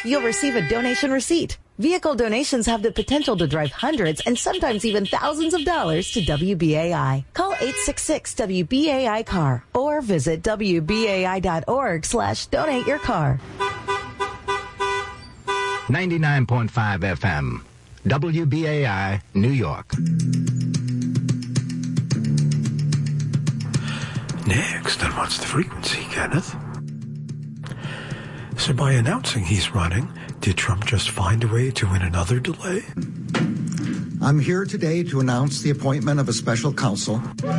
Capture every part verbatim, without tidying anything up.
you'll receive a donation receipt. Vehicle donations have the potential to drive hundreds and sometimes even thousands of dollars to W B A I. Call eight six six W B A I car or visit W B A I dot org slash donate your car. ninety-nine point five F M, W B A I, New York. Next, and what's the frequency, Kenneth? So by announcing he's running, did Trump just find a way to win another delay? I'm here today to announce the appointment of a special counsel.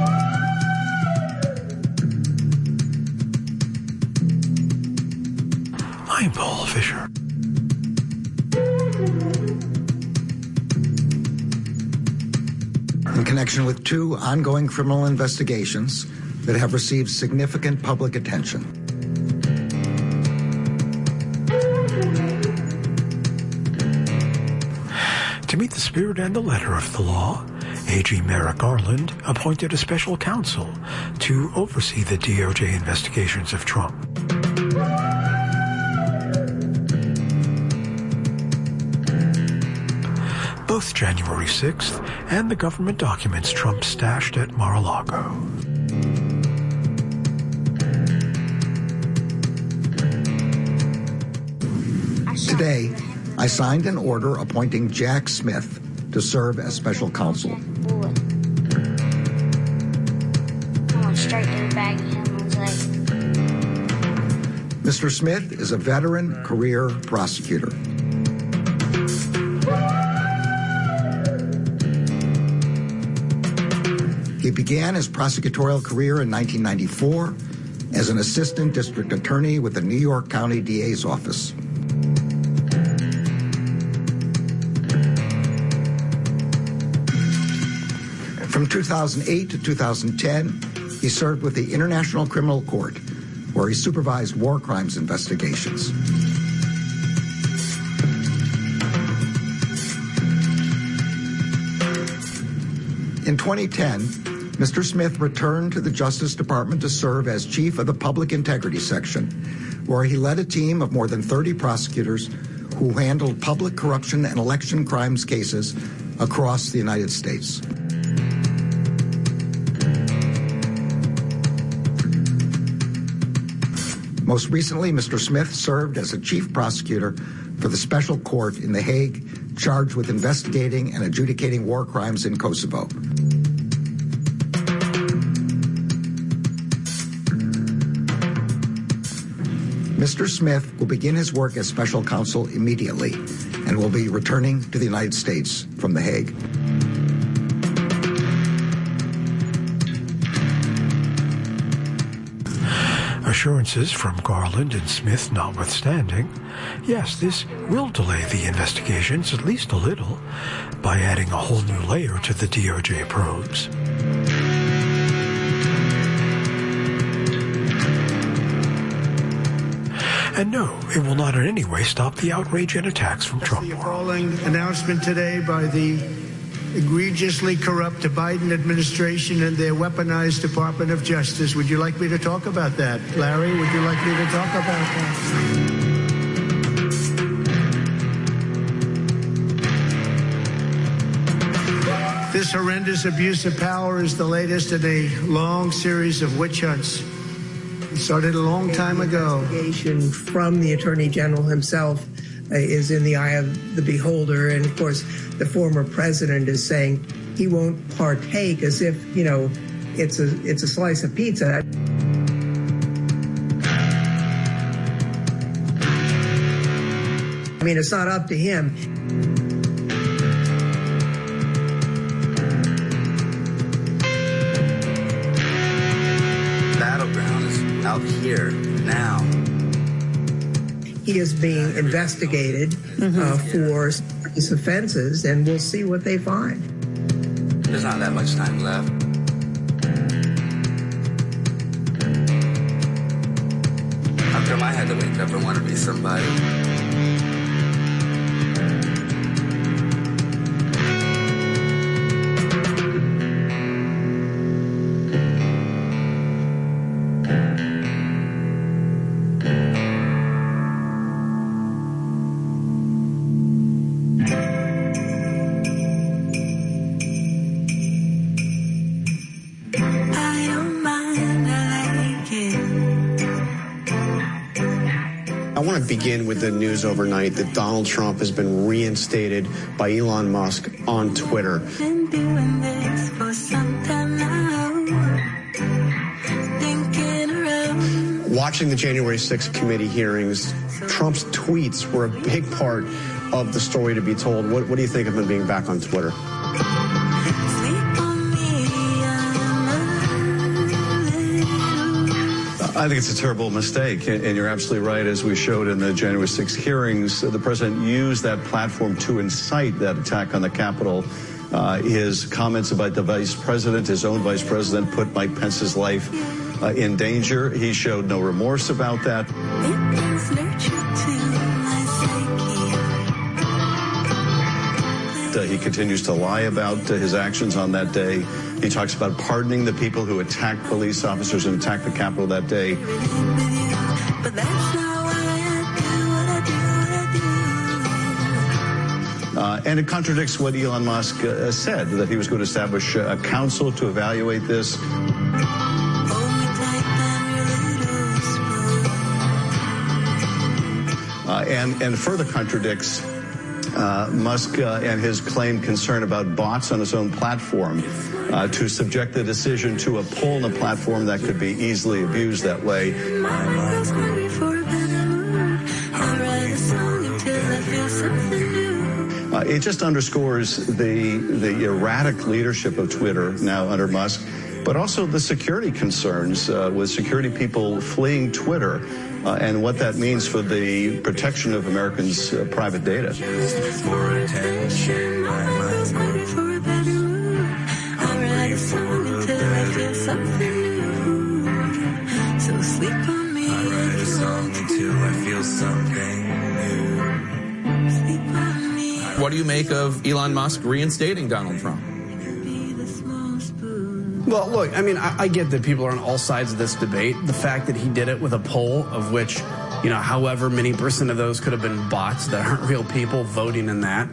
I'm Paul Fisher. In connection with two ongoing criminal investigations that have received significant public attention. To meet the spirit and the letter of the law, A G Merrick Garland appointed a special counsel to oversee the D O J investigations of Trump. Both January sixth and the government documents Trump stashed at Mar-a-Lago. Today, I signed an order appointing Jack Smith to serve as special counsel. Mister Smith is a veteran career prosecutor. He began his prosecutorial career in nineteen ninety-four as an assistant district attorney with the New York County D A's office. From two thousand eight to two thousand ten, he served with the International Criminal Court, where he supervised war crimes investigations. In twenty ten, Mister Smith returned to the Justice Department to serve as chief of the Public Integrity Section, where he led a team of more than thirty prosecutors who handled public corruption and election crimes cases across the United States. Most recently, Mister Smith served as a chief prosecutor for the special court in The Hague, charged with investigating and adjudicating war crimes in Kosovo. Mister Smith will begin his work as special counsel immediately and will be returning to the United States from The Hague. Assurances from Garland and Smith notwithstanding, yes, this will delay the investigations at least a little by adding a whole new layer to the D O J probes. And no, it will not in any way stop the outrage and attacks from Trump. The appalling announcement today by the egregiously corrupt Biden administration and their weaponized Department of Justice. Would you like me to talk about that? Larry, would you like me to talk about that? This horrendous abuse of power is the latest in a long series of witch hunts. It started a long time ago. Investigation from the Attorney General himself uh, is in the eye of the beholder. And, of course, the former president is saying he won't partake as if, you know, it's a, it's a slice of pizza. I mean, it's not up to him. Battleground is out here now. He is being investigated mm-hmm. uh, for serious offenses, and we'll see what they find. There's not that much time left. How come I had to wake up and want to be somebody? to begin with the news overnight that Donald Trump has been reinstated by Elon Musk on Twitter. Been doing this for some time now. Thinking around. Watching the January sixth committee hearings, Trump's tweets were a big part of the story to be told. What, what do you think of him being back on Twitter? I think it's a terrible mistake, and you're absolutely right. As we showed in the January sixth hearings, the president used that platform to incite that attack on the Capitol. Uh, his comments about the vice president, his own vice president, put Mike Pence's life uh, in danger. He showed no remorse about that. Uh, he continues to lie about uh, his actions on that day. He talks about pardoning the people who attacked police officers and attacked the Capitol that day. Uh, and it contradicts what Elon Musk uh, said, that he was going to establish a council to evaluate this. Uh, and, and further contradicts Uh, Musk uh, and his claimed concern about bots on his own platform uh, to subject the decision to a poll on a platform that could be easily abused that way. Uh, it just underscores the the erratic leadership of Twitter now under Musk, but also the security concerns uh, with security people fleeing Twitter. Uh, and what that means for the protection of Americans' uh, private data. What do you make of Elon Musk reinstating Donald Trump? Well, look, I mean, I, I get that people are on all sides of this debate. The fact that he did it with a poll of which, you know, however many percent of those could have been bots that aren't real people voting in that.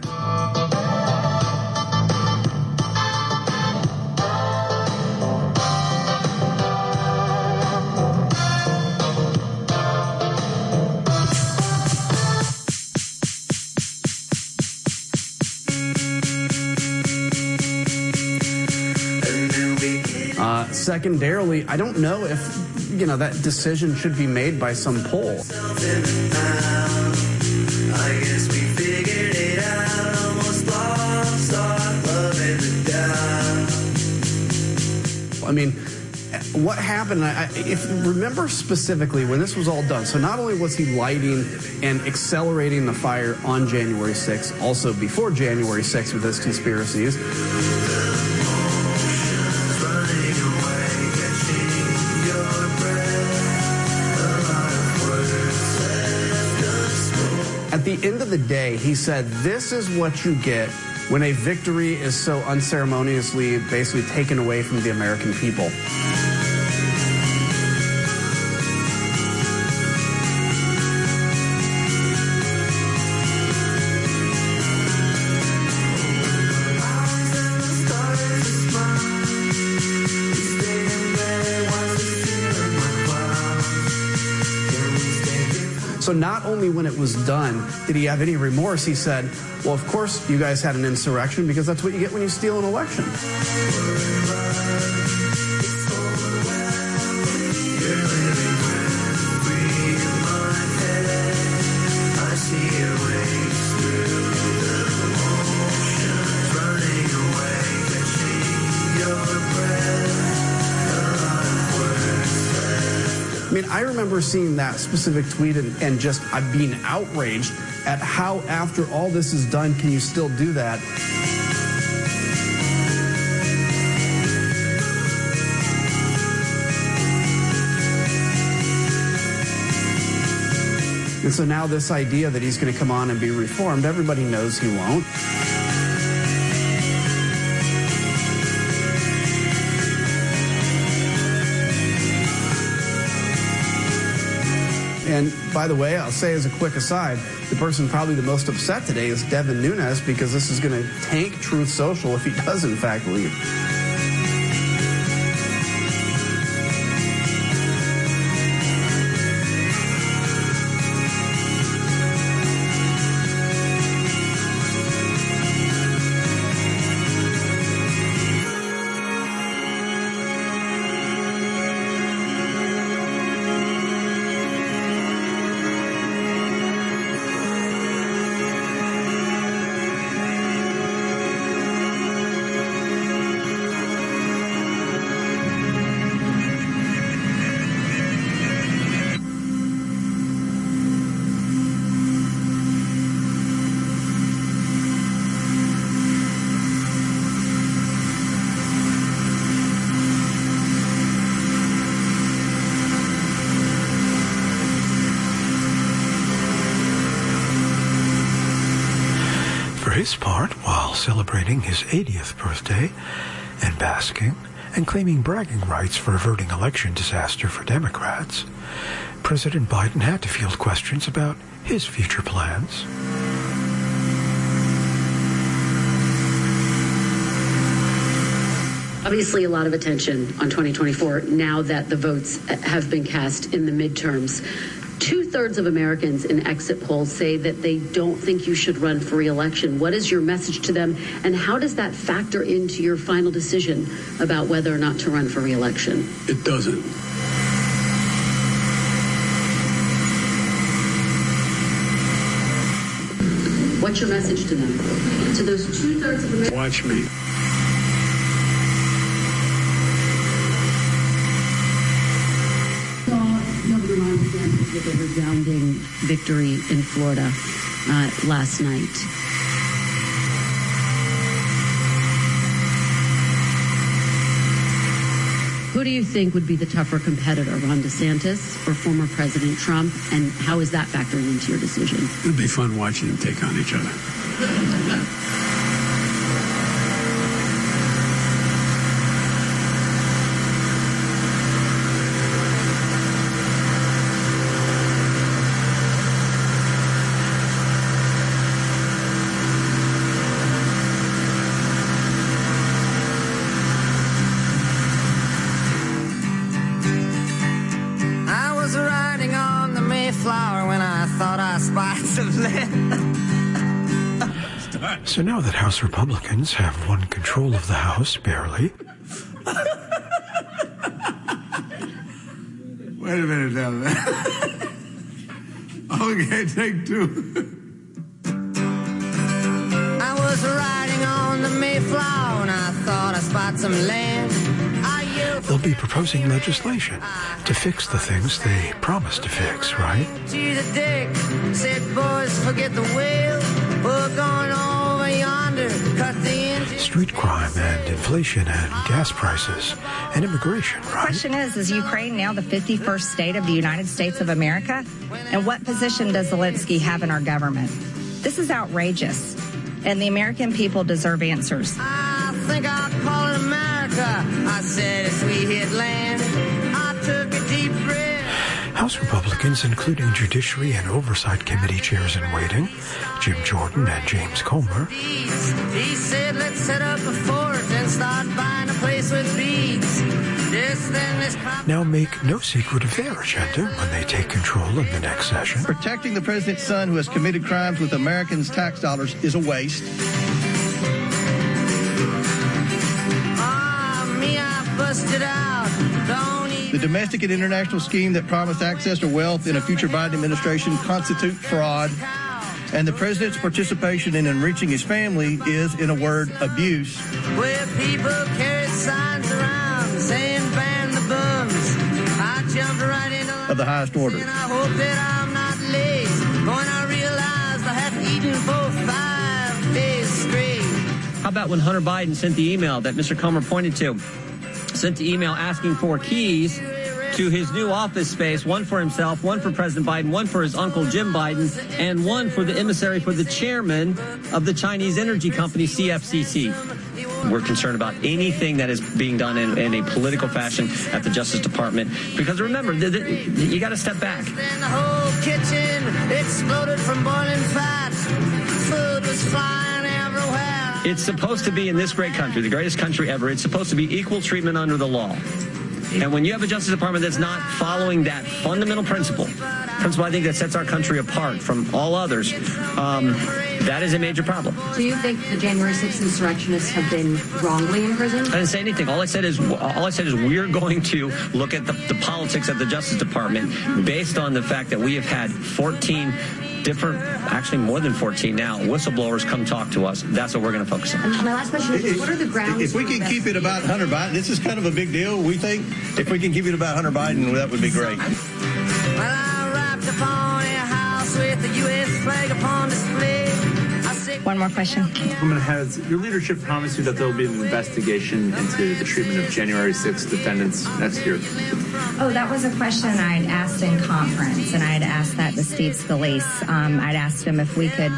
Secondarily, I don't know if, you know, that decision should be made by some poll. I mean, what happened, I, if remember specifically when this was all done, so not only was he lighting and accelerating the fire on January sixth, also before January sixth with his conspiracies. At the end of the day, he said, this is what you get when a victory is so unceremoniously basically taken away from the American people. So not only when it was done did he have any remorse, he said, well, of course you guys had an insurrection because that's what you get when you steal an election. I mean, I remember seeing that specific tweet and, and just uh, being outraged at how, after all this is done, can you still do that? And so now this idea that he's going to come on and be reformed, everybody knows he won't. And by the way, I'll say as a quick aside, the person probably the most upset today is Devin Nunes, because this is going to tank Truth Social if he does in fact leave. his part, while celebrating his eightieth birthday and basking and claiming bragging rights for averting election disaster for Democrats, President Biden had to field questions about his future plans. Obviously, a lot of attention on twenty twenty-four now that the votes have been cast in the midterms. Two-thirds of Americans in exit polls say that they don't think you should run for re-election. What is your message to them, and how does that factor into your final decision about whether or not to run for re-election? It doesn't. What's your message to them? To those two-thirds of Americans? Watch me. With a resounding victory in Florida uh, last night. Who do you think would be the tougher competitor, Ron DeSantis or former President Trump? And how is that factoring into your decision? It'll be fun watching them take on each other. So now that House Republicans have won control of the House, barely. Wait a minute now. Okay, take two. I was riding on the Mayflower and I thought I spot some land. They'll be proposing legislation to fix the things they promised to fix, right? To the deck, said boys, forget the whale. We're going over yonder, cut the engine. Street crime and inflation and gas prices and immigration, right? The question is, is Ukraine now the fifty-first state of the United States of America? And what position does Zelensky have in our government? This is outrageous, and the American people deserve answers. I think I'll call it America. I said if we hit land, I took a deep breath. House Republicans, including Judiciary and Oversight Committee chairs in waiting, Jim Jordan and James Comer, He said, let's set up a fort and start buying a place with beads. This, then, this now make no secret of their agenda when they take control in the next session. Protecting the president's son who has committed crimes with Americans' tax dollars is a waste. Ah, me, I busted out. Don't The domestic and international scheme that promised access to wealth in a future Biden administration constitute fraud. And the president's participation in enriching his family is, in a word, abuse. Where people carried signs around saying ban the bums. I jumped right into of the highest order. and I hope that I'm not late. When I realized I had eaten for five days straight. How about when Hunter Biden sent the email that Mister Comer pointed to? Sent the email asking for keys to his new office space, one for himself, one for President Biden, one for his uncle Jim Biden, and one for the emissary for the chairman of the Chinese energy company C F C C. We're concerned about anything that is being done in, in a political fashion at the Justice Department. Because remember, the, the, you got to step back. And the whole kitchen exploded from boiling fat. Food was flying everywhere. It's supposed to be, in this great country, the greatest country ever, it's supposed to be equal treatment under the law. And when you have a Justice Department that's not following that fundamental principle, principle I think that sets our country apart from all others, um, that is a major problem. Do you think the January sixth insurrectionists have been wrongly imprisoned? I didn't say anything. All I said is, all I said is we're going to look at the, the politics at the Justice Department based on the fact that we have had fourteen different, actually more than fourteen now, whistleblowers come talk to us. That's what we're going to focus on. And my last question is, what are the grounds? If we can keep it about Hunter Biden, this is kind of a big deal, we think. If we can keep it about Hunter Biden, that would be great. Well, I wrapped upon a house with the U S flag upon display. One more question. Woman, has your leadership promised you that there will be an investigation into the treatment of January sixth defendants next year? Oh, that was a question I had asked in conference, and I had asked that to Steve Scalise. Um, I'd asked him if we could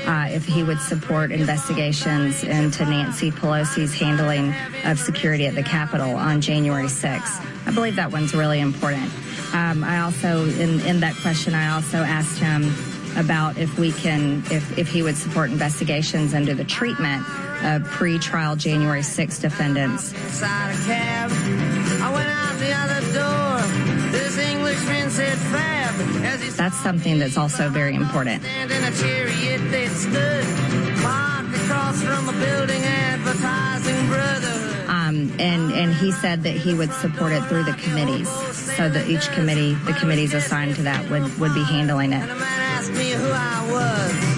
uh, if he would support investigations into Nancy Pelosi's handling of security at the Capitol on January sixth. I believe that one's really important. Um, I also, in, in that question, I also asked him about if we can, if, if he would support investigations into the treatment of pre-trial January sixth defendants. Inside a cab, I went out the other door. This Englishman said fab. As he That's something that's also very important. stand in a chariot that stood parked across from a building advertising brotherhood. Um, and, and he said that he would support it through the committees, so that each committee, the committees assigned to that would, would be handling it. The man asked me who I was.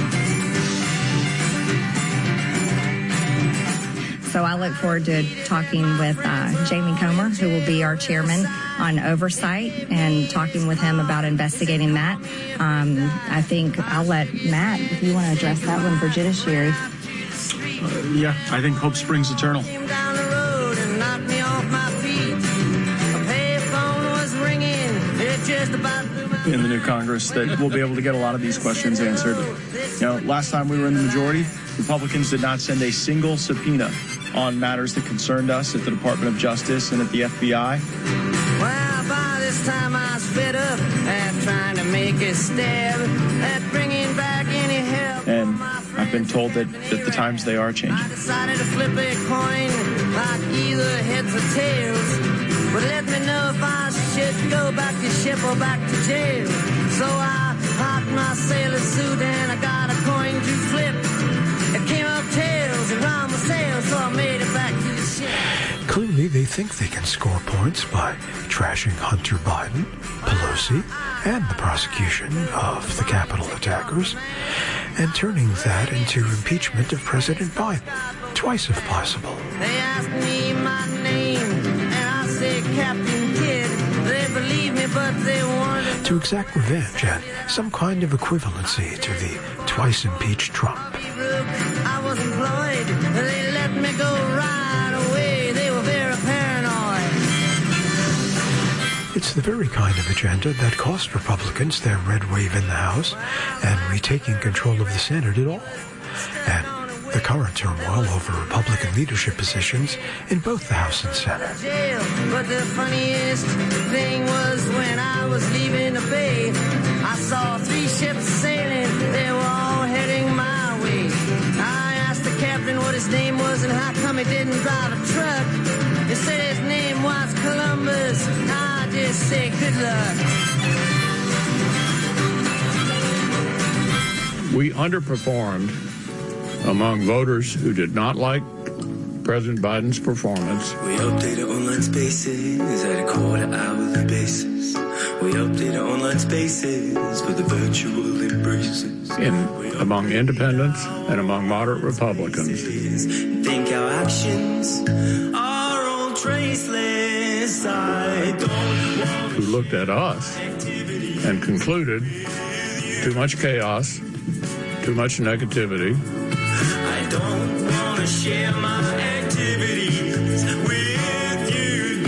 So I look forward to talking with uh, Jamie Comer, who will be our chairman on oversight, and talking with him about investigating that. Um, I think I'll let Matt, if you want to address that one for judiciary. Uh, yeah, I think hope springs eternal. Down the road and knocked me off my feet. A payphone was ringing. It just about blew my in the new Congress that we'll be able to get a lot of these questions answered. You know, last time we were in the majority, Republicans did not send a single subpoena on matters that concerned us at the Department of Justice and at the F B I. Well, by this time I was fed up at trying to make a stab at bringing back any help. And I've been told that, that the times they are changing. I decided to flip a coin like either heads or tails. But let me know if I should go back to ship or back to jail. So I hopped my sailor suit and I got a coin to flip. It came up tails and round my sails, so I made it back to the ship. Clearly, they think they can score points by trashing Hunter Biden, Pelosi, and the prosecution of the Capitol attackers, and turning that into impeachment of President Biden, twice if possible. They asked me my name, and I said Captain Kidd. They believe me, but they wanted to exact revenge and some kind of equivalency to the twice impeached Trump. I was employed. They let me go right away. They were very paranoid. It's the very kind of agenda that cost Republicans their red wave in the House and retaking control of the Senate at all. And the current turmoil over Republican leadership positions in both the House and Senate. Jail. But the funniest thing was when I was leaving the bay, I saw three ships sailing. They were all heading my way. I asked the captain what his name was and how come he didn't drive a truck. He said his name was Columbus. I just said good luck. We underperformed among voters who did not like President Biden's performance. We update our online spaces at a quarter hourly basis. We update our online spaces for the virtual embraces. In among independents and among moderate Republicans. Think our actions are all traceless. I don't want who looked at us and concluded too much chaos, too much negativity. I don't want to share my activities with you.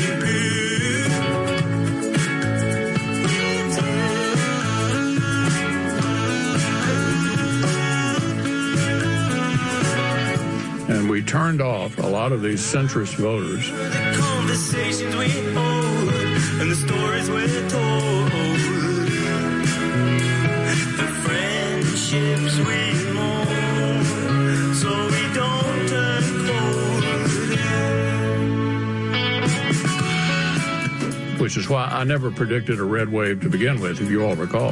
And we turned off a lot of these centrist voters. The conversations we hold and the stories we're told, the friendships we mourn, so we don't turn cold. Which is why I never predicted a red wave to begin with, if you all recall.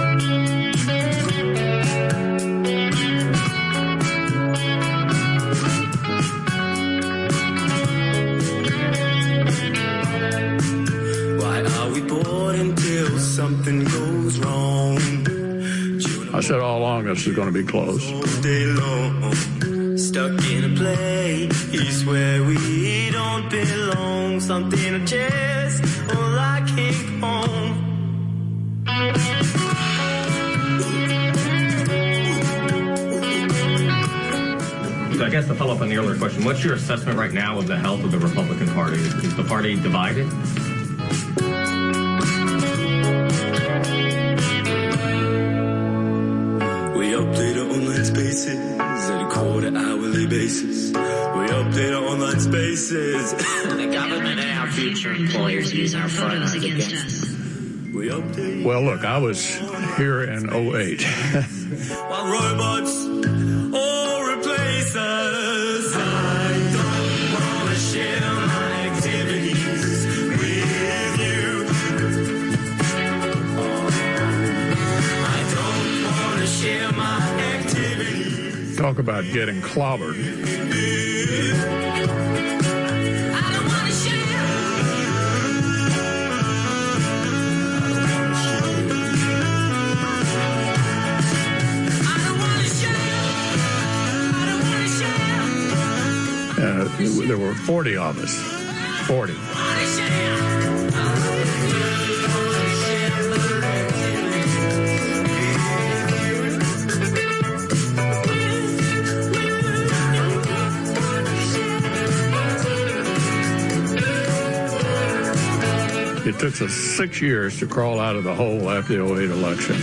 Something goes wrong. I said all along this is going to be close. Day long, stuck in a place where we don't belong. Something just like came home. So I guess to follow up on the earlier question, what's your assessment right now of the health of the Republican Party? Is the party divided? faces at a quarter hourly basis. We update our online spaces. The government and our future employers use our photos against us. We update. Well, look, I was here in oh eight. While robots all replace us. I don't want to share my activities with you. I don't want to share my activities. Talk about getting clobbered. Uh, there were forty of us. forty. It took us six years to crawl out of the hole after the oh eight election.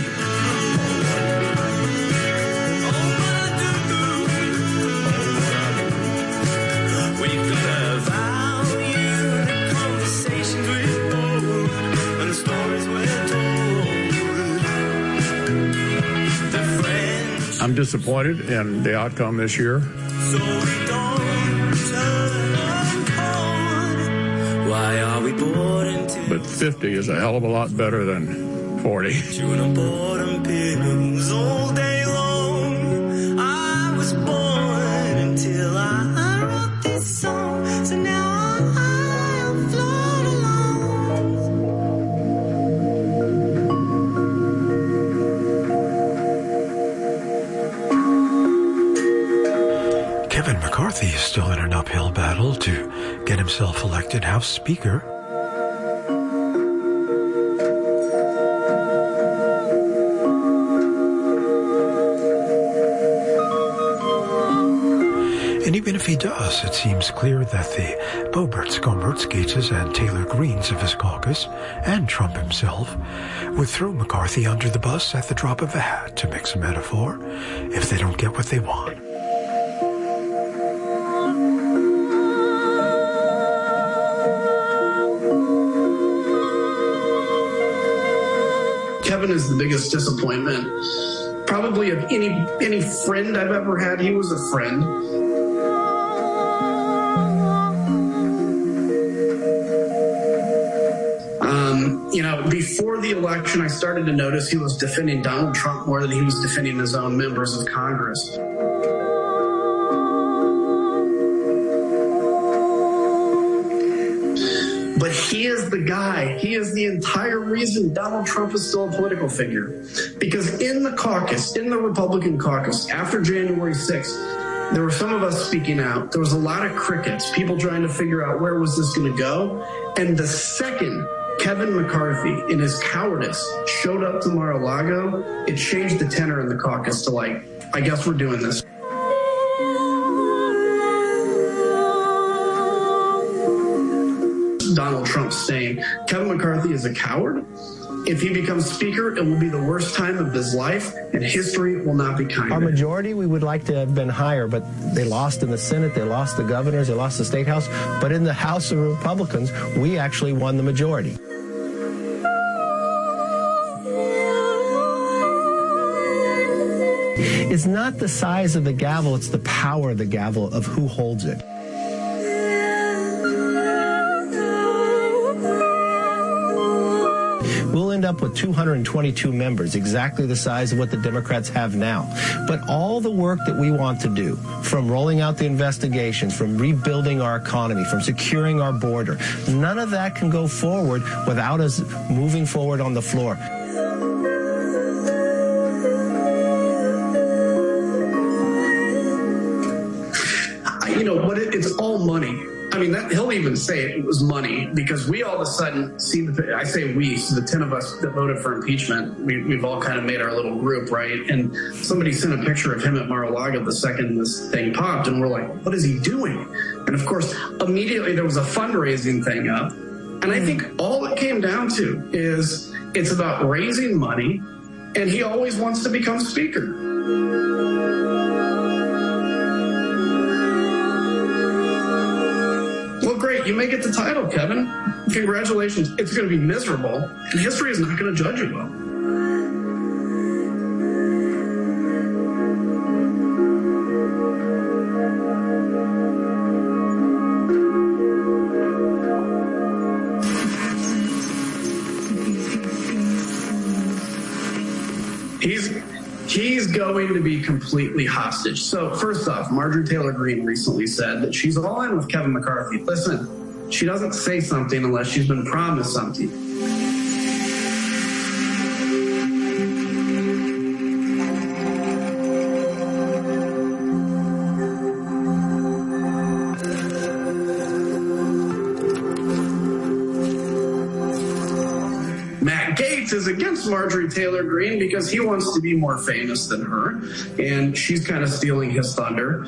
I'm disappointed in the outcome this year. So we don't turn cold. Why are we bored into? But fifty is a hell of a lot better than forty. Chewing on boredom pills all day long. I was born until I wrote this song. So now I'll float along. Kevin McCarthy is still in an uphill battle to get himself elected House Speaker. And even if he does, it seems clear that the Boeberts, Gomberts, Gateses, and Taylor Greens of his caucus, and Trump himself, would throw McCarthy under the bus at the drop of a hat, to mix a metaphor, if they don't get what they want. Kevin is the biggest disappointment, probably of any any friend I've ever had. He was a friend. Um, you know, before the election, I started to notice he was defending Donald Trump more than he was defending his own members of Congress. But he is the guy. He is the entire reason Donald Trump is still a political figure. Because in the caucus, in the Republican caucus, after January sixth, there were some of us speaking out. There was a lot of crickets, people trying to figure out where was this going to go. And the second Kevin McCarthy, in his cowardice, showed up to Mar-a-Lago, it changed the tenor in the caucus to like, I guess we're doing this. Donald Trump saying Kevin McCarthy is a coward. If he becomes speaker, it will be the worst time of his life, and history will not be kind. Our majority, we would like to have been higher, but they lost in the Senate, they lost the governors, they lost the State House. But in the House of Republicans, we actually won the majority. It's not the size of the gavel, it's the power of the gavel of who holds it. We'll end up with two hundred twenty-two members, exactly the size of what the Democrats have now. But all the work that we want to do, from rolling out the investigations, from rebuilding our economy, from securing our border, none of that can go forward without us moving forward on the floor. You know, but it, it's all money. I mean, that, he'll even say it, it was money, because we all of a sudden see, the, I say we, so the ten of us that voted for impeachment, we, we've all kind of made our little group, right? And somebody sent a picture of him at Mar-a-Lago the second this thing popped, and we're like, what is he doing? And of course, immediately there was a fundraising thing up. And I think all it came down to is it's about raising money, and he always wants to become speaker. get the title, Kevin. Congratulations. It's going to be miserable, and history is not going to judge you well. He's he's going to be completely hostage. So first off, Marjorie Taylor Greene recently said that she's all in with Kevin McCarthy. Listen, she doesn't say something unless she's been promised something. Matt Gaetz is against Marjorie Taylor Greene because he wants to be more famous than her, and she's kind of stealing his thunder.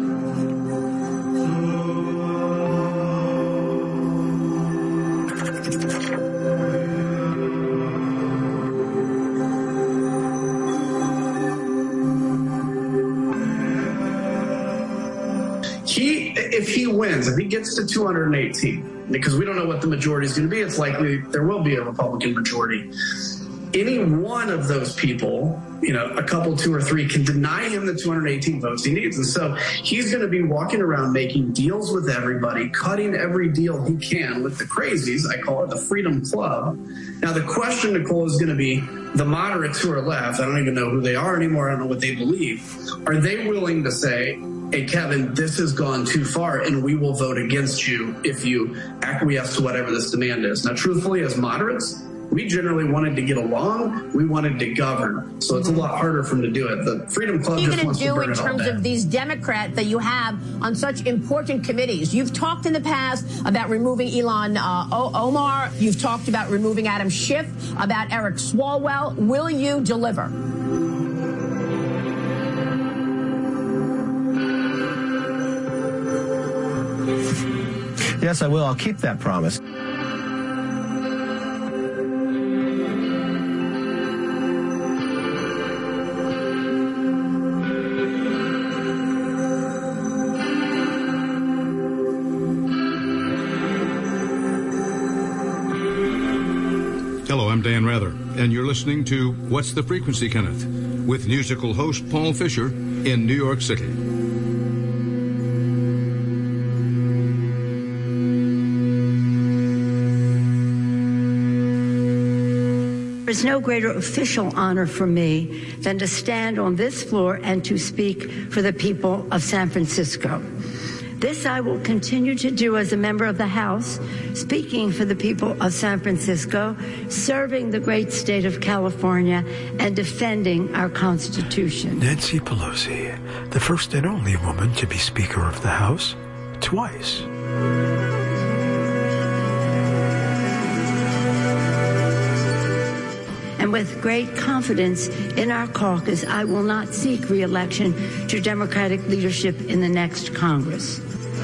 He, if he wins, if he gets to two hundred eighteen, because we don't know what the majority is going to be, it's likely there will be a Republican majority. Any one of those people, you know, a couple, two or three, can deny him the two hundred eighteen votes he needs. And so he's going to be walking around making deals with everybody, cutting every deal he can with the crazies. I call it the Freedom Club. Now, the question, Nicole, is going to be the moderates who are left. I don't even know who they are anymore. I don't know what they believe. Are they willing to say, hey, Kevin, this has gone too far, and we will vote against you if you acquiesce to whatever this demand is? Now, truthfully, as moderates, we generally wanted to get along. We wanted to govern. So it's a lot harder for them to do it. The Freedom Club just wants to burn it all down. What are you going to do in terms of these Democrats that you have on such important committees? You've talked in the past about removing Ilhan uh, Omar. You've talked about removing Adam Schiff, about Eric Swalwell. Will you deliver? Yes, I will. I'll keep that promise. Hello, I'm Dan Rather, and you're listening to What's the Frequency, Kenneth, with musical host Paul Fisher in New York City. There is no greater official honor for me than to stand on this floor and to speak for the people of San Francisco. This I will continue to do as a member of the House, speaking for the people of San Francisco, serving the great state of California, and defending our Constitution. Nancy Pelosi, the first and only woman to be Speaker of the House twice. And with great confidence in our caucus, I will not seek re-election to Democratic leadership in the next Congress.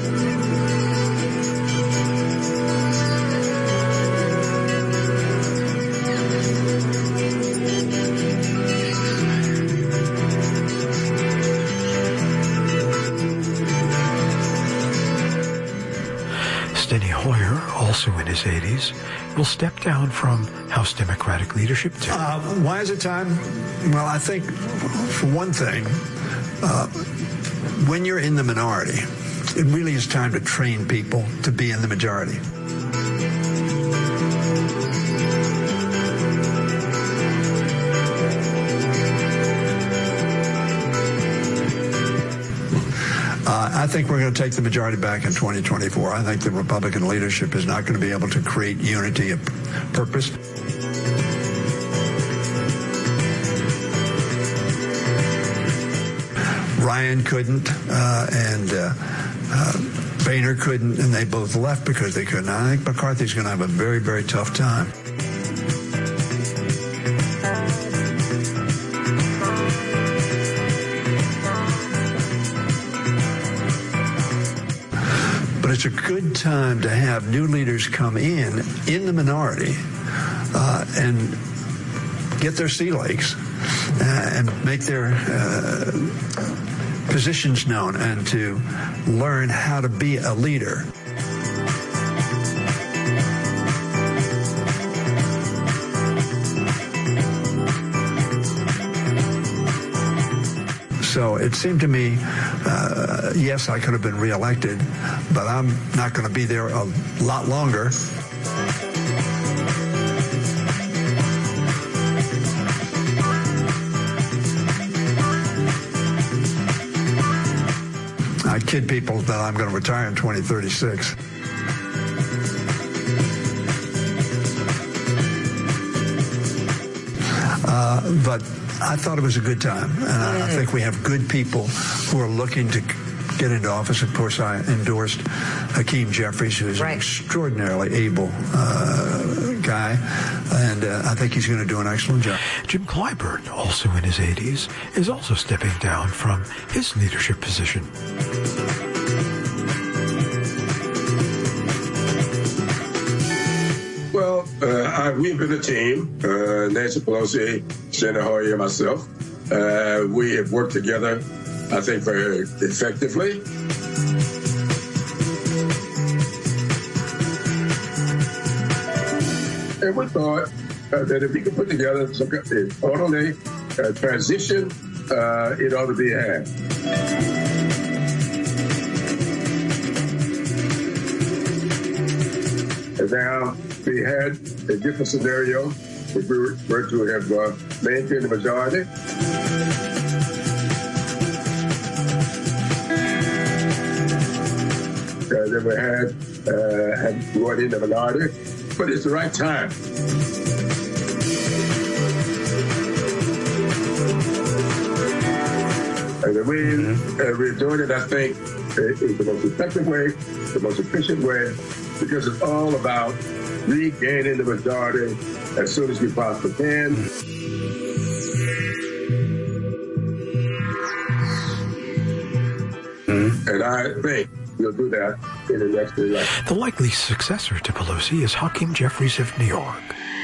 Steny Hoyer, also in his eighties, will step down from House Democratic leadership too. Uh, why is it time? Well, I think, for one thing, uh, when you're in the minority, it really is time to train people to be in the majority. Uh, I think we're going to take the majority back in twenty twenty-four. I think the Republican leadership is not going to be able to create unity of purpose. Ryan couldn't, uh, and uh, uh, Boehner couldn't, and they both left because they couldn't. I think McCarthy's going to have a very, very tough time. It's a good time to have new leaders come in, in the minority, uh, and get their sea legs uh, and make their uh, positions known and to learn how to be a leader. So it seemed to me, uh, yes, I could have been reelected, but I'm not going to be there a lot longer. I kid people that I'm going to retire in twenty thirty-six. Uh, but I thought it was a good time. And I, I think we have good people who are looking to get into office. Of course, I endorsed Hakeem Jeffries, who is right. an extraordinarily able uh, guy, and uh, I think he's going to do an excellent job. Jim Clyburn, also in his eighties, is also stepping down from his leadership position. Well, uh, I, we've been a team, uh, Nancy Pelosi, Senator Hoyer, and myself. Uh, we have worked together, I think, very effectively. And we thought uh, that if we could put together some kind of orderly uh, transition, uh, it ought to be had. And now we had a different scenario, which we were to have uh, maintained the majority. Uh, then we had, uh, had brought in the minority, but it's the right time. And the way uh, we're doing it, I think, is the most effective way, the most efficient way, because it's all about regaining the majority as soon as we possibly can. Mm-hmm. And I think we'll do that in the next election. The likely successor to Pelosi is Hakeem Jeffries of New York.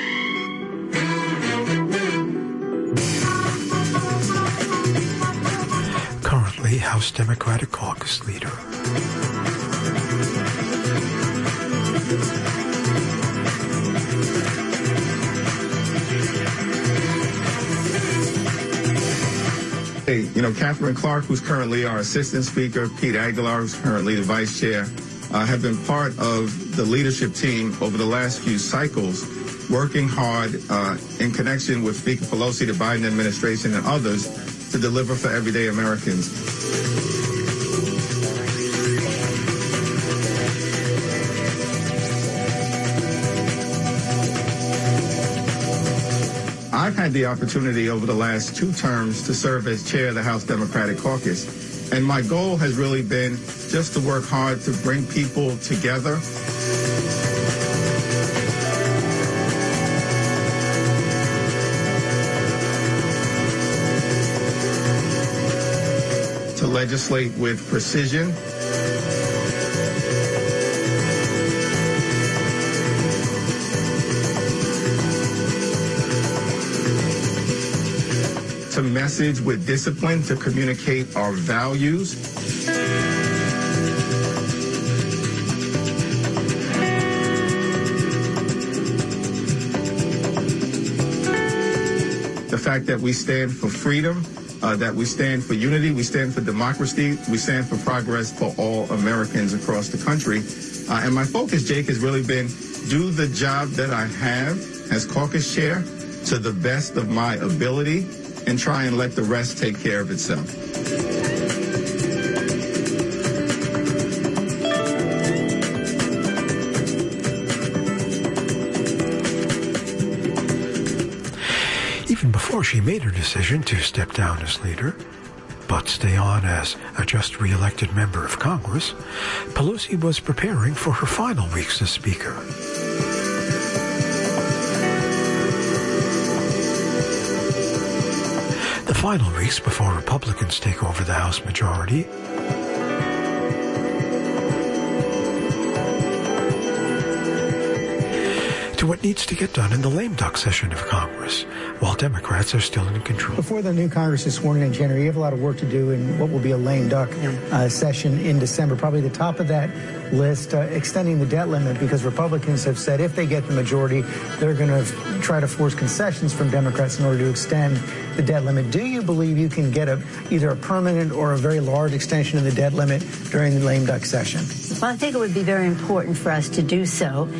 Currently House Democratic Caucus leader. Hey, you know, Catherine Clark, who's currently our assistant speaker, Pete Aguilar, who's currently the vice chair, uh, have been part of the leadership team over the last few cycles, working hard uh, in connection with Speaker Pelosi, the Biden administration, and others to deliver for everyday Americans. I've had the opportunity over the last two terms to serve as chair of the House Democratic Caucus, and my goal has really been just to work hard to bring people together. To legislate with precision. To message with discipline, to communicate our values. The fact that we stand for freedom, uh, that we stand for unity, we stand for democracy, we stand for progress for all Americans across the country. Uh, and my focus, Jake, has really been do the job that I have as caucus chair to the best of my ability, and try and let the rest take care of itself. Even before she made her decision to step down as leader, but stay on as a just re-elected member of Congress, Pelosi was preparing for her final weeks as Speaker. The final weeks before Republicans take over the House majority, to what needs to get done in the lame duck session of Congress, while Democrats are still in control. Before the new Congress is sworn in in January, you have a lot of work to do in what will be a lame duck uh, session in December. Probably the top of that list, uh, extending the debt limit, because Republicans have said if they get the majority, they're going to f- try to force concessions from Democrats in order to extend the debt limit. Do you believe you can get a either a permanent or a very large extension of the debt limit during the lame duck session? Well, I think it would be very important for us to do so.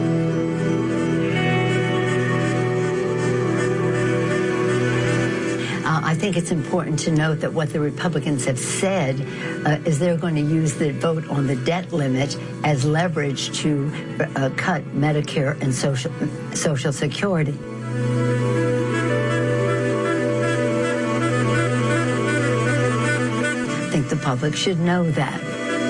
Uh, I think it's important to note that what the Republicans have said uh, is they're going to use the vote on the debt limit as leverage to uh, cut Medicare and Social, Social Security. I think the public should know that.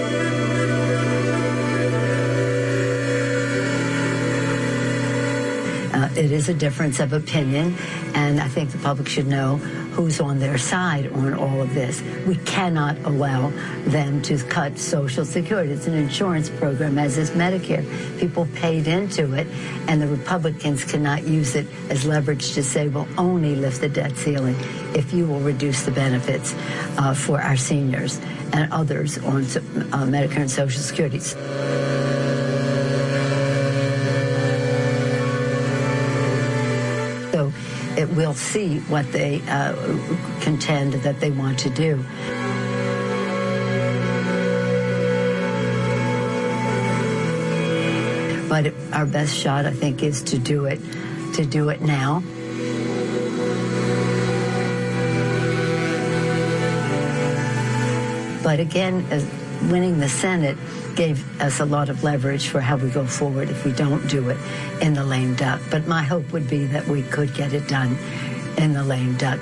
Uh, it is a difference of opinion, and I think the public should know who's on their side on all of this. We cannot allow them to cut Social Security. It's an insurance program, as is Medicare. People paid into it, and the Republicans cannot use it as leverage to say, we'll only lift the debt ceiling if you will reduce the benefits uh, for our seniors and others on uh, Medicare and Social Security. So it will see what they uh, contend that they want to do. But it, our best shot, I think, is to do it, to do it now. But again, as winning the Senate gave us a lot of leverage for how we go forward if we don't do it in the lame duck. But my hope would be that we could get it done in the lame duck.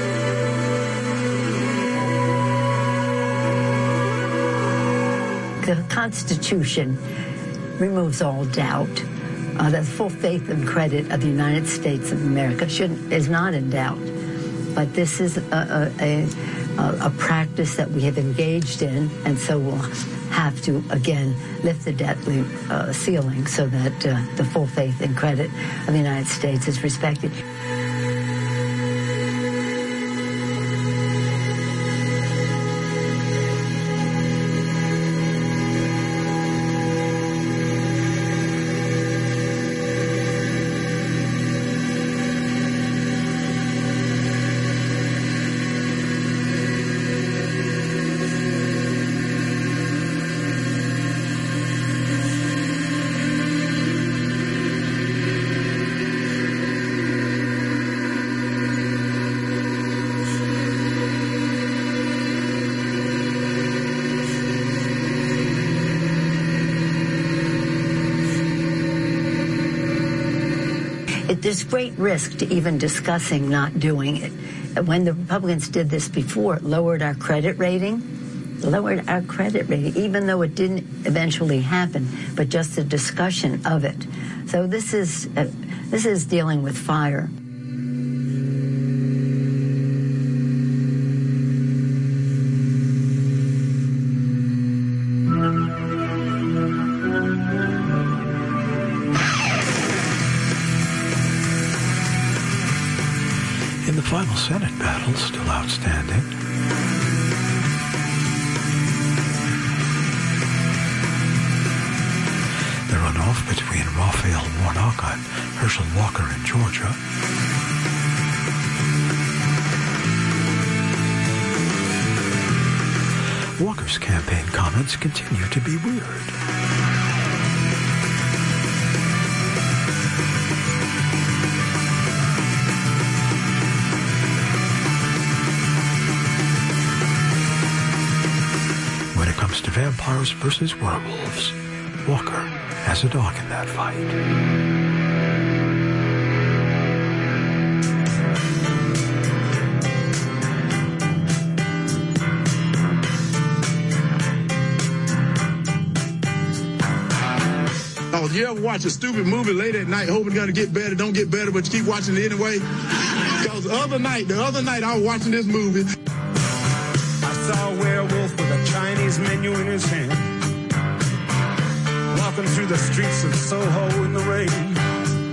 The Constitution removes all doubt. Uh, the full faith and credit of the United States of America should, is not in doubt. But this is a, a, a, a practice that we have engaged in, and so we'll have to, again, lift the debt uh, ceiling so that uh, the full faith and credit of the United States is respected. There's great risk to even discussing not doing it. When the Republicans did this before, it lowered our credit rating, lowered our credit rating, even though it didn't eventually happen, but just the discussion of it. So this is uh, this is dealing with fire. Final Senate battle still outstanding. The runoff between Raphael Warnock and Herschel Walker in Georgia. Walker's campaign comments continue to be weird. To vampires versus werewolves, Walker has a dog in that fight. Oh, you ever watch a stupid movie late at night hoping it's going to get better, don't get better, but you keep watching it anyway? Because the other night, the other night I was watching this movie. Saw a werewolf with a Chinese menu in his hand, walking through the streets of Soho in the rain.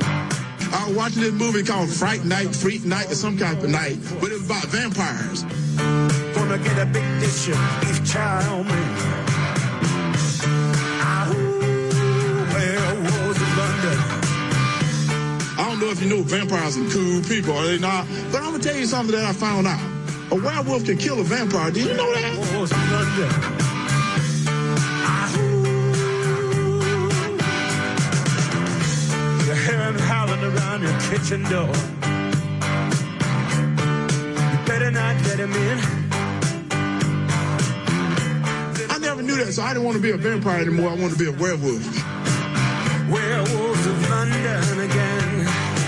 was watching this movie called Fright Night, Freak Night, or some kind of night, but it was about vampires. Gonna get a big dish of beef chow mein. Ah, werewolves of London. I don't know if you know vampires are cool people, are they not? But I'm going to tell you something that I found out. A werewolf can kill a vampire. Did you know that? Werewolves of London. Ah, you hear them howling around your kitchen door. You better not let him in. I never knew that, so I didn't want to be a vampire anymore. I wanted to be a werewolf. Werewolves of London again.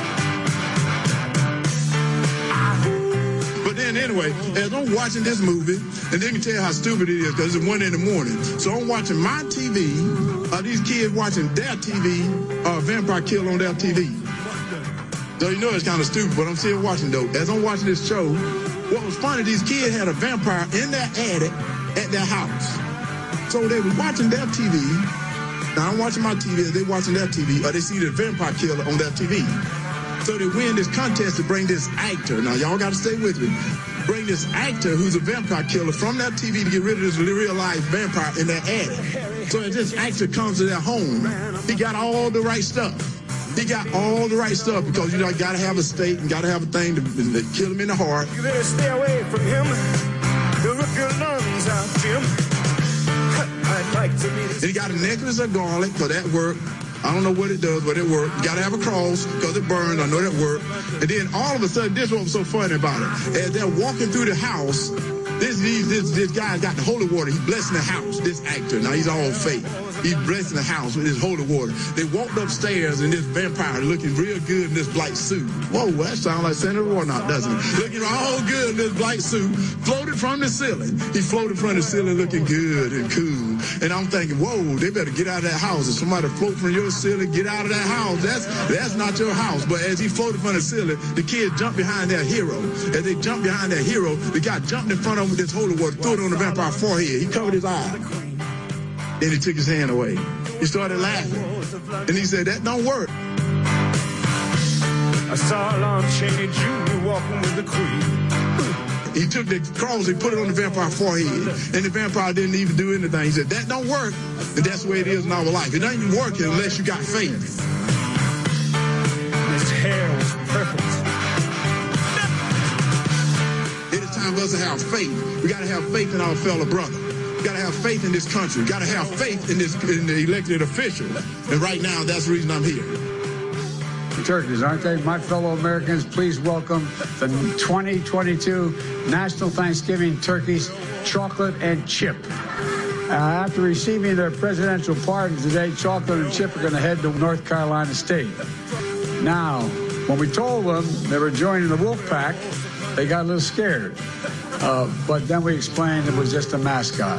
But then anyway, as I'm watching this movie, and they can tell how stupid it is because it's one in the morning. So I'm watching my T V, uh, these kids watching their T V, uh, vampire kill on their T V. So you know it's kind of stupid, but I'm still watching though. As I'm watching this show, what was funny, these kids had a vampire in their attic at their house. So they was watching their T V. Now I'm watching my T V, they watching their T V, or they see the vampire killer on their T V. So they win this contest to bring this actor. Now y'all got to stay with me. Bring this actor who's a vampire killer from that T V to get rid of this real life vampire in their attic. So as this actor comes to their home, he got all the right stuff. He got all the right stuff because you know got to have a stake and got to have a thing to, to kill him in the heart. You better stay away from him. You'll rip your lungs out, Jim. I'd like to meet his... And he got a necklace of garlic, because that worked. I don't know what it does, but it worked. You got to have a cross, because it burned. I know that worked. And then all of a sudden, this is what was so funny about it. As they're walking through the house, this, this, this guy got the holy water. He's blessing the house, this actor. Now, he's all fake. He's blessing the house with his holy water. They walked upstairs, and this vampire looking real good in this black suit. Whoa, that sounds like Senator Warnock, doesn't it? Looking all good in this black suit, floated from the ceiling. He floated from the ceiling looking good and cool. And I'm thinking, whoa, they better get out of that house. If somebody float from your ceiling, get out of that house. That's that's not your house. But as he floated from the ceiling, the kids jumped behind their hero. As they jumped behind their hero, the guy jumped in front of him with this holy water, threw it on the vampire's forehead. He covered his eye. Then he took his hand away. He started laughing. And he said, that don't work. I saw Lon Chaney Junior walking with the Queen. He took the cross, he put it on the vampire's forehead. And the vampire didn't even do anything. He said, that don't work. And that's the way it is in our life. It doesn't even work unless you got faith. His hair was perfect. It is time for us to have faith. We got to have faith in our fellow brother. We got to have faith in this country. We got to have faith in this in the elected official. And right now, that's the reason I'm here. The turkeys, aren't they? My fellow Americans, please welcome the twenty twenty-two National Thanksgiving Turkeys, Chocolate and Chip. Uh, after receiving their presidential pardon today, Chocolate and Chip are going to head to North Carolina State. Now, when we told them they were joining the wolf pack, they got a little scared. Uh, but then we explained it was just a mascot.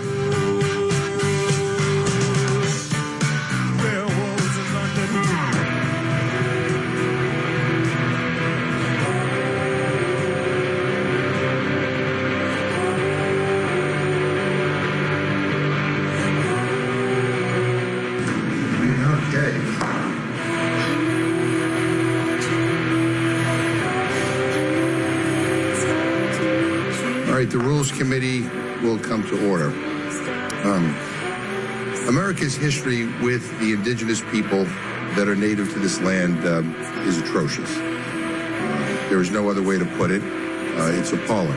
The Rules Committee will come to order. Um, America's history with the indigenous people that are native to this land um, is atrocious. Uh, there is no other way to put it. Uh, it's appalling.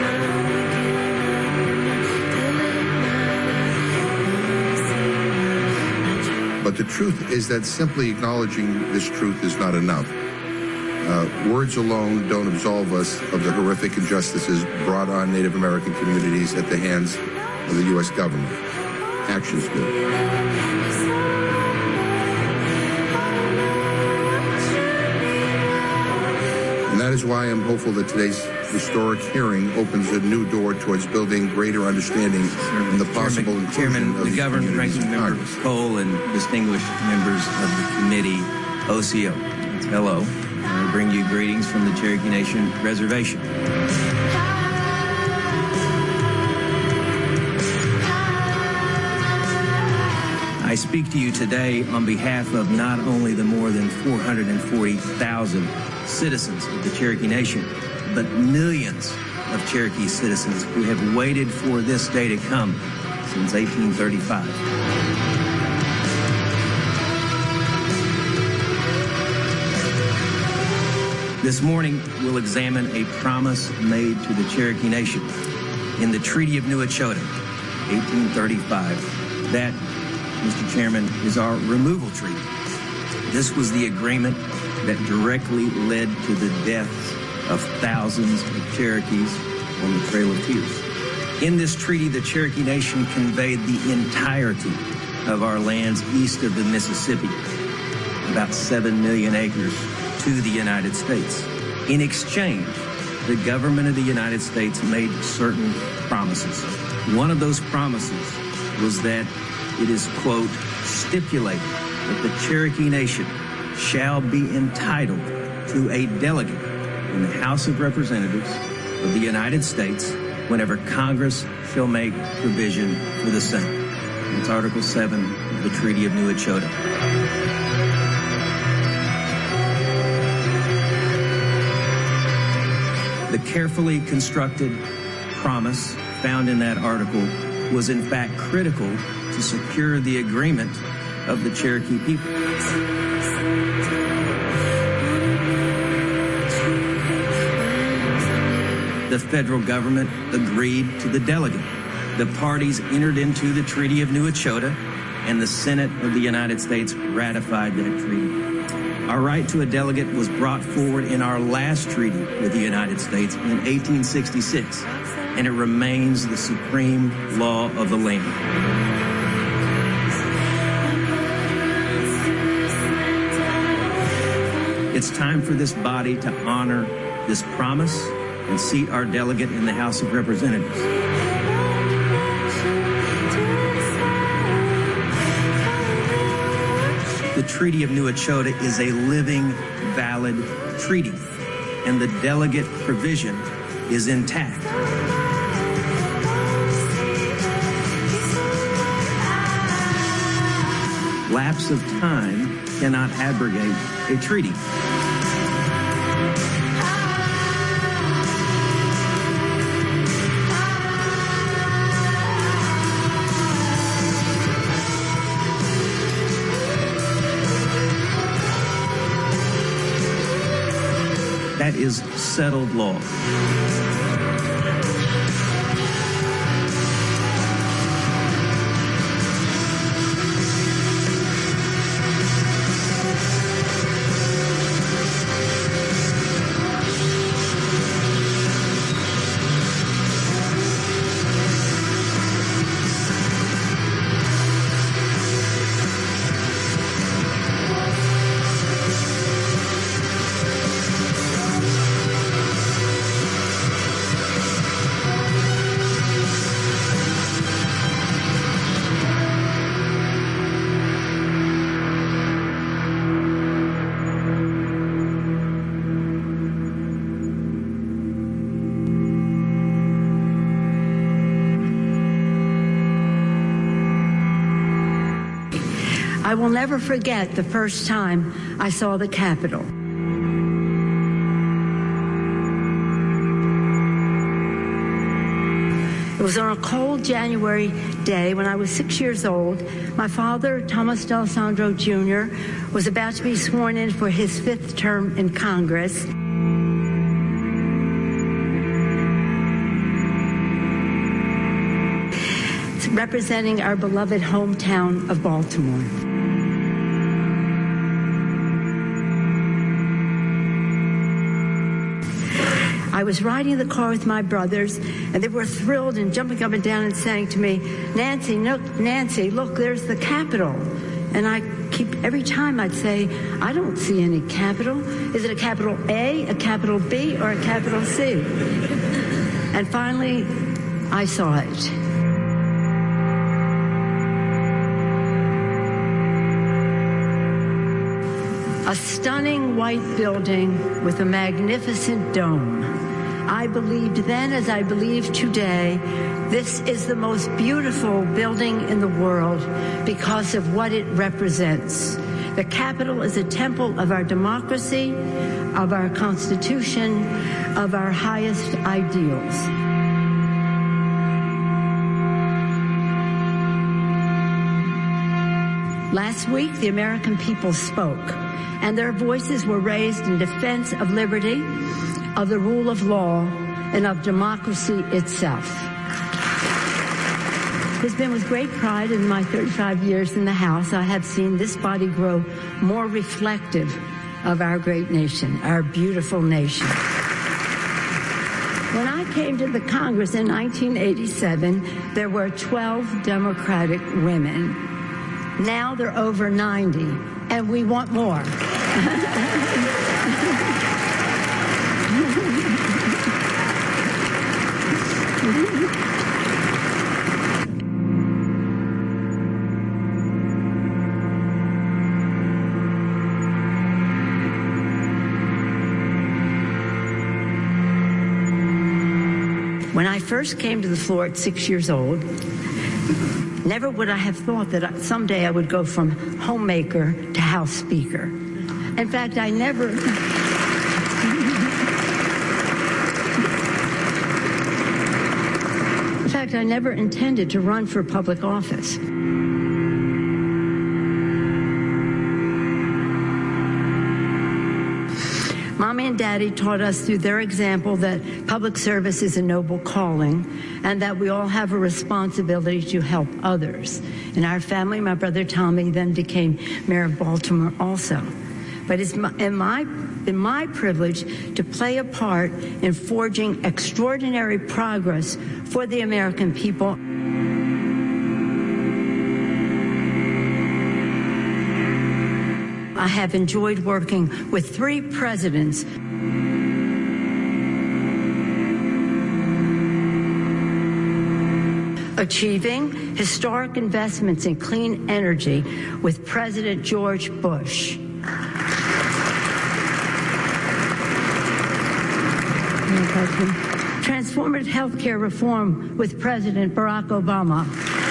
But the truth is that simply acknowledging this truth is not enough. Uh, words alone don't absolve us of the horrific injustices brought on Native American communities at the hands of the U S government. Actions do. And that is why I'm hopeful that today's historic hearing opens a new door towards building greater understanding and the possible Chairman, inclusion Chairman, of the these Governor, communities Ranking in Member Congress. Cole, and distinguished members of the committee, O C O. Hello. I bring you greetings from the Cherokee Nation Reservation. I I speak to you today on behalf of not only the more than four hundred forty thousand citizens of the Cherokee Nation, but millions of Cherokee citizens who have waited for this day to come since eighteen thirty-five. This morning, we'll examine a promise made to the Cherokee Nation in the Treaty of New Echota, eighteen thirty-five. That, Mister Chairman, is our removal treaty. This was the agreement that directly led to the deaths of thousands of Cherokees on the Trail of Tears. In this treaty, the Cherokee Nation conveyed the entirety of our lands east of the Mississippi, about seven million acres, to the United States. In exchange, the government of the United States made certain promises. One of those promises was that it is, quote, stipulated that the Cherokee Nation shall be entitled to a delegate in the House of Representatives of the United States whenever Congress shall make provision for the same. It's Article seven of the Treaty of New Echota. The carefully constructed promise found in that article was in fact critical to secure the agreement of the Cherokee people. The federal government agreed to the delegate. The parties entered into the Treaty of New Echota, and the Senate of the United States ratified that treaty. Our right to a delegate was brought forward in our last treaty with the United States in eighteen sixty-six, and it remains the supreme law of the land. It's time for this body to honor this promise and seat our delegate in the House of Representatives. The Treaty of New Echota is a living, valid treaty, and the delegate provision is intact. Lapse of time cannot abrogate a treaty. That is settled law. I will never forget the first time I saw the Capitol. It was on a cold January day when I was six years old. My father, Thomas D'Alessandro Junior, was about to be sworn in for his fifth term in Congress. Representing our beloved hometown of Baltimore. I was riding the car with my brothers, and they were thrilled and jumping up and down and saying to me, Nancy, look, Nancy, look, there's the Capitol. And I keep, every time I'd say, I don't see any Capitol. Is it a capital A, a capital B, or a capital C? And finally, I saw it. A stunning white building with a magnificent dome. I believed then, as I believe today, this is the most beautiful building in the world because of what it represents. The Capitol is a temple of our democracy, of our Constitution, of our highest ideals. Last week, the American people spoke, and their voices were raised in defense of liberty, of the rule of law, and of democracy itself. It's been with great pride in my thirty-five years in the House I have seen this body grow more reflective of our great nation, our beautiful nation. When I came to the Congress in nineteen eighty-seven, there were twelve Democratic women. Now there are over ninety, and we want more. When I first came to the floor at six years old, never would I have thought that someday I would go from homemaker to House Speaker. In fact, I never... In fact, I never intended to run for public office. Mommy and Daddy taught us through their example that public service is a noble calling and that we all have a responsibility to help others. In our family, my brother Tommy then became mayor of Baltimore also. But it's my, in my, in my privilege to play a part in forging extraordinary progress for the American people. I have enjoyed working with three presidents. Achieving historic investments in clean energy with President George Bush. Transformative health care reform with President Barack Obama.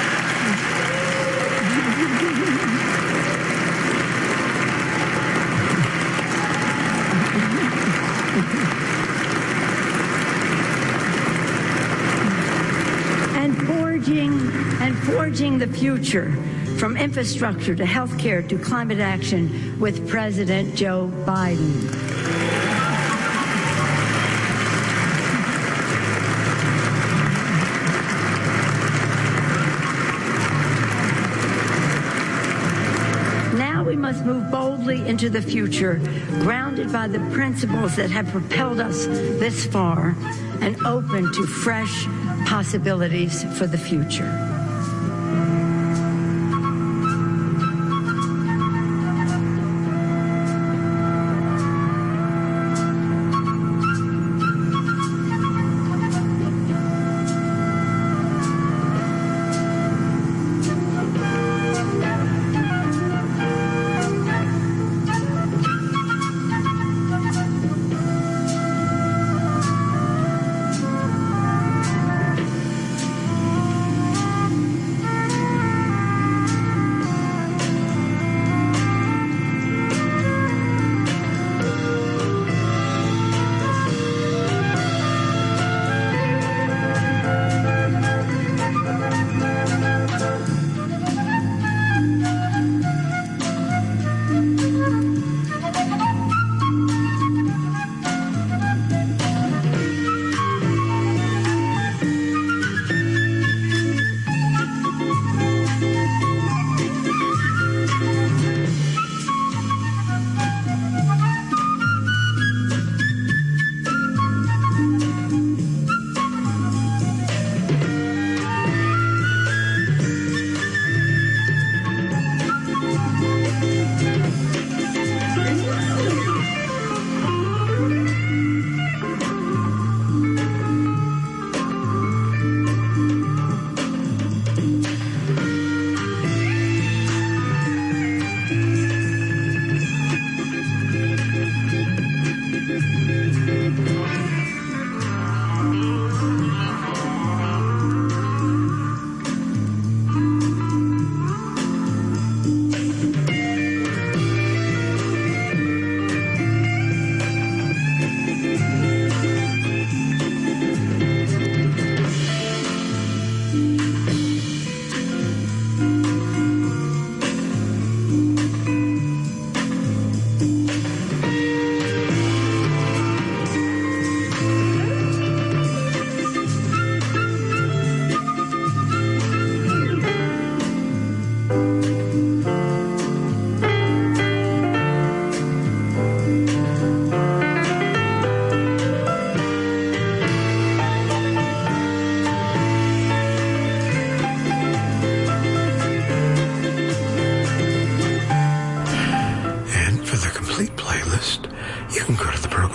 And forging the future, from infrastructure to healthcare to climate action with President Joe Biden. Now we must move boldly into the future, grounded by the principles that have propelled us this far and open to fresh possibilities for the future.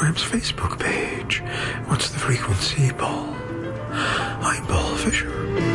program's Facebook page. What's the Frequency, Paul? I'm Paul Fisher.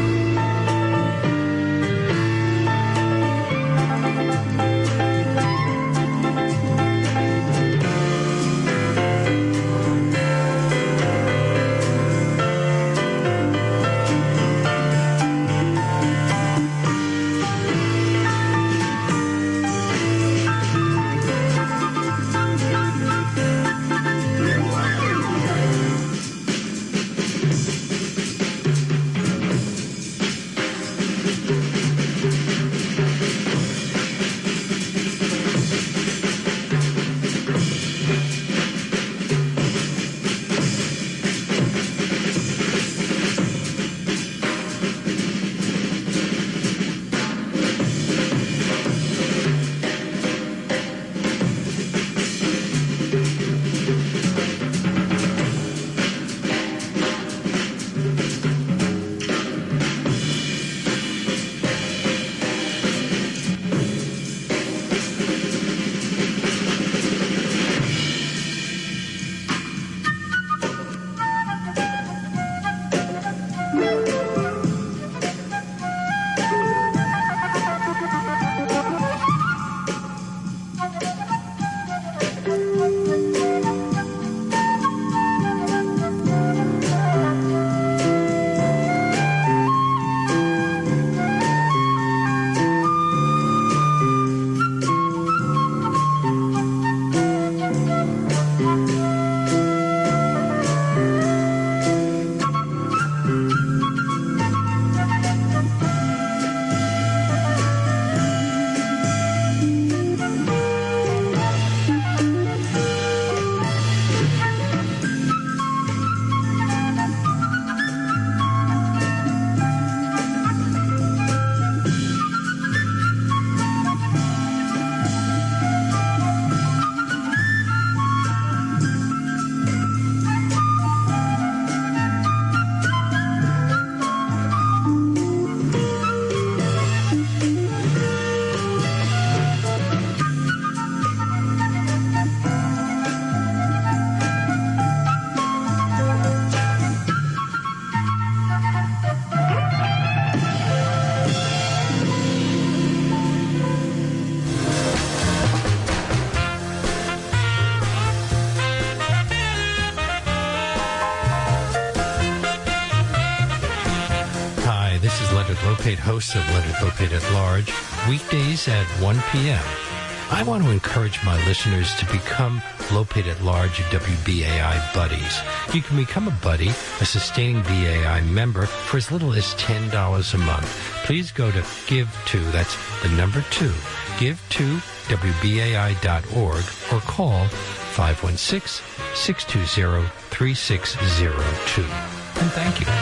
Lopate, host of Leonard Lopate at Large, weekdays at one p.m. I want to encourage my listeners to become Lopate at Large W B A I buddies. You can become a buddy, a sustaining B A I member, for as little as ten dollars a month. Please go to Give To, that's the number two, give to W B A I dot org, or call five one six, six two zero, three six zero two. And thank you.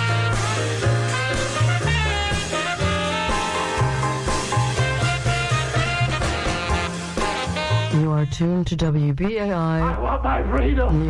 You are tuned to W B A I. I want my freedom.